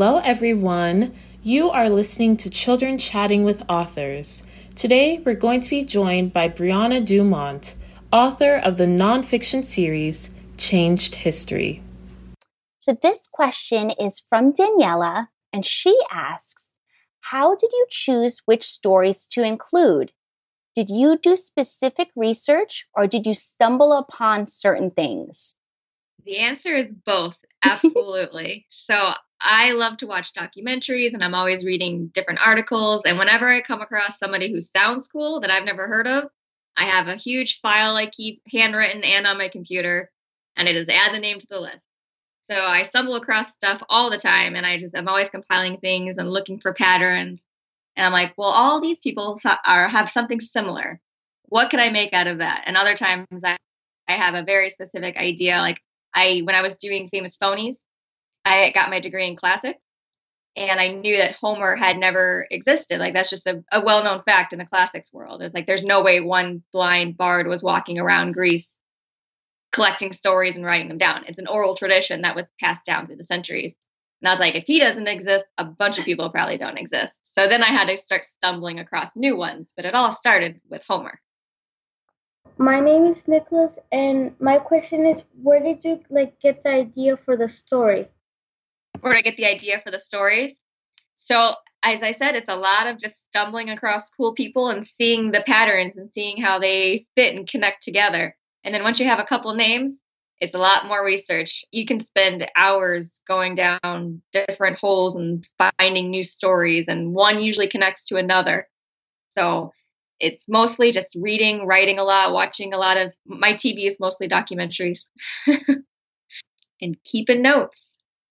Hello, everyone. You are listening to Children Chatting with Authors. Today, we're going to be joined by Brianna Dumont, author of the nonfiction series, Changed History. So this question is from Daniela, and she asks, how did you choose which stories to include? Did you do specific research or did you stumble upon certain things? The answer is both. Absolutely. So I love to watch documentaries and I'm always reading different articles. And whenever I come across somebody who sounds cool that I've never heard of, I have a huge file I keep handwritten and on my computer, and it is add the name to the list. So I stumble across stuff all the time, and I'm always compiling things and looking for patterns. And I'm like, well, all these people have something similar. What can I make out of that? And other times I have a very specific idea. Like when I was doing Famous Phonies, I got my degree in classics, and I knew that Homer had never existed. Like that's just a well-known fact in the classics world. It's like there's no way one blind bard was walking around Greece collecting stories and writing them down. It's an oral tradition that was passed down through the centuries. And I was like, if he doesn't exist, a bunch of people probably don't exist. So then I had to start stumbling across new ones, but it all started with Homer. My name is Nicholas, and my question is, where did you get the idea for the story? Where did I get the idea for the stories? So as I said, it's a lot of just stumbling across cool people and seeing the patterns and seeing how they fit and connect together. And then once you have a couple names, it's a lot more research. You can spend hours going down different holes and finding new stories, and one usually connects to another. So it's mostly just reading, writing a lot, watching a lot of, my TV is mostly documentaries, and keeping notes.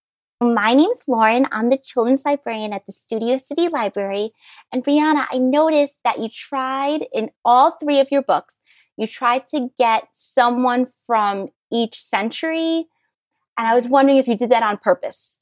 My name's Lauren. I'm the children's librarian at the Studio City Library. And Brianna, I noticed that you tried in all three of your books, you tried to get someone from each century. And I was wondering if you did that on purpose.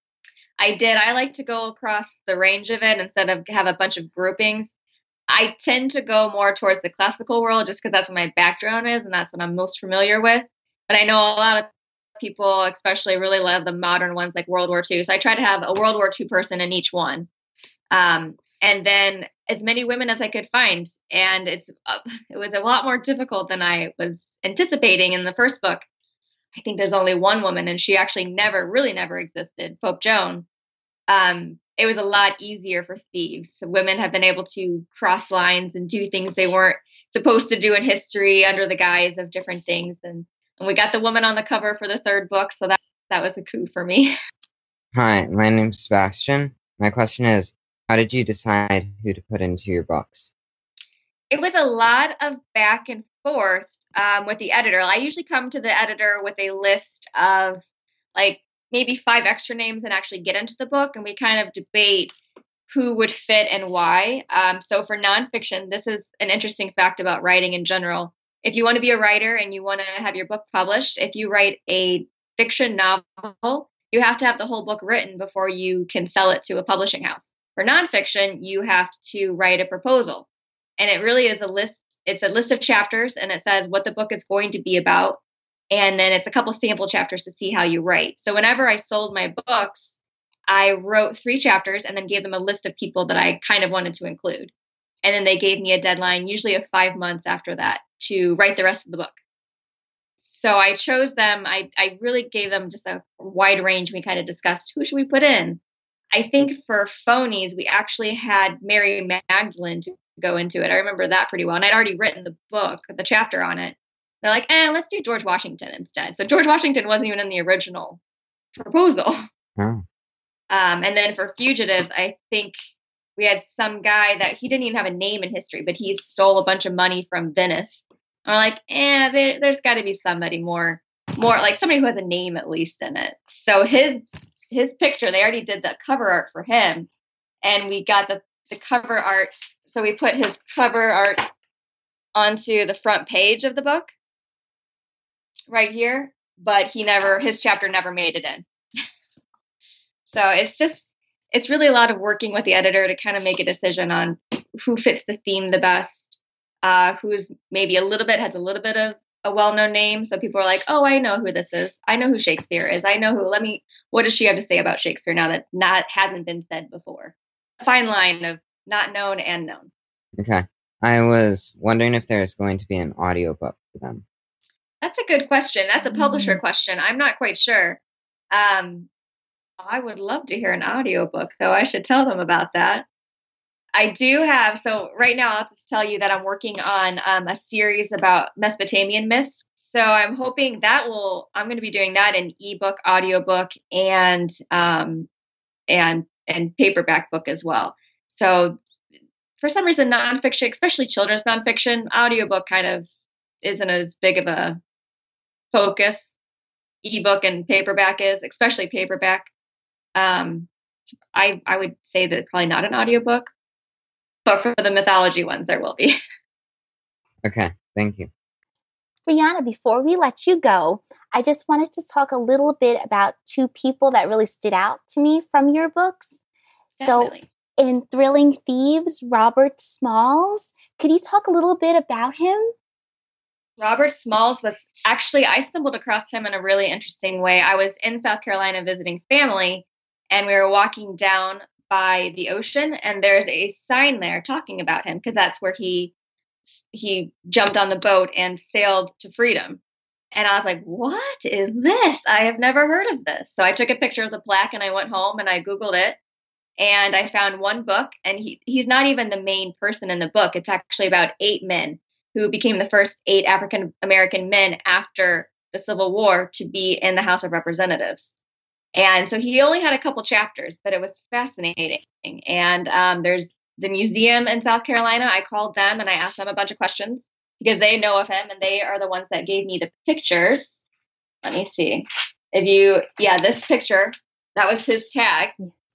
I did. I like to go across the range of it instead of have a bunch of groupings. I tend to go more towards the classical world just because that's what my background is and that's what I'm most familiar with. But I know a lot of people especially really love the modern ones like World War II. So I try to have a World War II person in each one. And then as many women as I could find. And it was a lot more difficult than I was anticipating in the first book. I think there's only one woman, and she actually never existed, Pope Joan. It was a lot easier for thieves. So women have been able to cross lines and do things they weren't supposed to do in history under the guise of different things. And we got the woman on the cover for the third book, so that was a coup for me. Hi, my name's Sebastian. My question is, how did you decide who to put into your books? It was a lot of back and forth with the editor. I usually come to the editor with a list of maybe 5 extra names and actually get into the book, and we kind of debate who would fit and why. So for nonfiction, this is an interesting fact about writing in general. If you want to be a writer and you want to have your book published, if you write a fiction novel, you have to have the whole book written before you can sell it to a publishing house. For nonfiction, you have to write a proposal. And it really is a list. It's a list of chapters, and it says what the book is going to be about. And then it's a couple sample chapters to see how you write. So whenever I sold my books, I wrote 3 chapters and then gave them a list of people that I kind of wanted to include. And then they gave me a deadline, usually of 5 months after that, to write the rest of the book. So I chose them. I really gave them just a wide range. We kind of discussed who should we put in. I think for Phonies, we actually had Mary Magdalene to go into it. I remember that pretty well. And I'd already written the book, the chapter on it. They're like, let's do George Washington instead. So George Washington wasn't even in the original proposal. Oh. And then for Fugitives, I think we had some guy that he didn't even have a name in history, but he stole a bunch of money from Venice. And we're like, there's got to be somebody more like somebody who has a name at least in it. So his picture, they already did the cover art for him, and we got the cover art. So we put his cover art onto the front page of the book right here, but his chapter never made it in. So it's really a lot of working with the editor to kind of make a decision on who fits the theme the best, who's maybe has a little bit of a well-known name. So people are like, oh, I know who this is. I know who Shakespeare is. I know what does she have to say about Shakespeare now that hasn't been said before? A fine line of not known and known. Okay. I was wondering if there's going to be an audiobook for them. That's a good question. That's a publisher question. I'm not quite sure. I would love to hear an audiobook, though. I should tell them about that. I do have, so right now I'll just tell you that I'm working on a series about Mesopotamian myths. So I'm hoping I'm going to be doing that in ebook, audiobook, and paperback book as well. So for some reason, nonfiction, especially children's nonfiction, audiobook kind of isn't as big of a focus. Ebook and paperback is, especially paperback. I would say that probably not an audiobook, but for the mythology ones, there will be. Okay, thank you. Brianna, before we let you go, I just wanted to talk a little bit about two people that really stood out to me from your books. Definitely. So in Thrilling Thieves, Robert Smalls, could you talk a little bit about him? Robert Smalls I stumbled across him in a really interesting way. I was in South Carolina visiting family, and we were walking down by the ocean, and there's a sign there talking about him because that's where he jumped on the boat and sailed to freedom. And I was like, what is this? I have never heard of this. So I took a picture of the plaque and I went home and I Googled it, and I found one book, and he's not even the main person in the book. It's actually about 8 men who became the first 8 African American men after the Civil War to be in the House of Representatives. And so he only had a couple chapters, but it was fascinating. And there's the museum in South Carolina. I called them and I asked them a bunch of questions because they know of him and they are the ones that gave me the pictures. Let me see. This picture, that was his tag.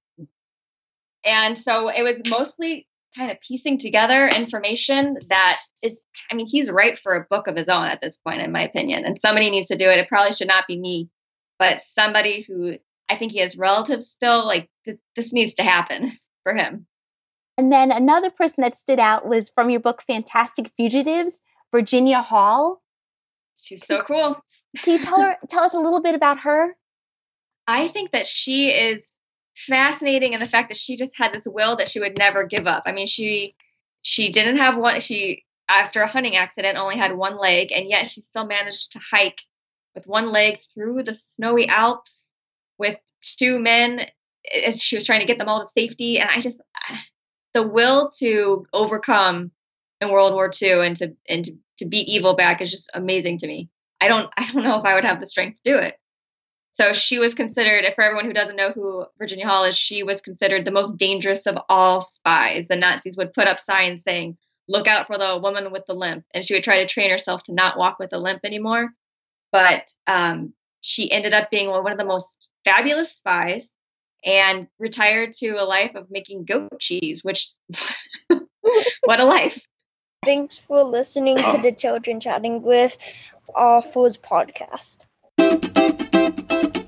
And so it was mostly kind of piecing together information that is, he's ripe for a book of his own at this point, in my opinion. And somebody needs to do it. It probably should not be me, but somebody who I think he has relatives still, like this needs to happen for him. And then another person that stood out was from your book, Fantastic Fugitives, Virginia Hall. She's so cool. Can you tell us a little bit about her? I think that she is fascinating in the fact that she just had this will that she would never give up. She didn't have one. She, after a hunting accident, only had one leg, and yet she still managed to hike with one leg through the snowy Alps with 2 men as she was trying to get them all to safety. And the will to overcome in World War II and to beat evil back is just amazing to me. I don't know if I would have the strength to do it. So she was considered, for everyone who doesn't know who Virginia Hall is, she was considered the most dangerous of all spies. The Nazis would put up signs saying, look out for the woman with the limp. And she would try to train herself to not walk with a limp anymore. But she ended up being one of the most fabulous spies and retired to a life of making goat cheese, which, what a life. Thanks for listening to the Children Chatting with Authors podcast.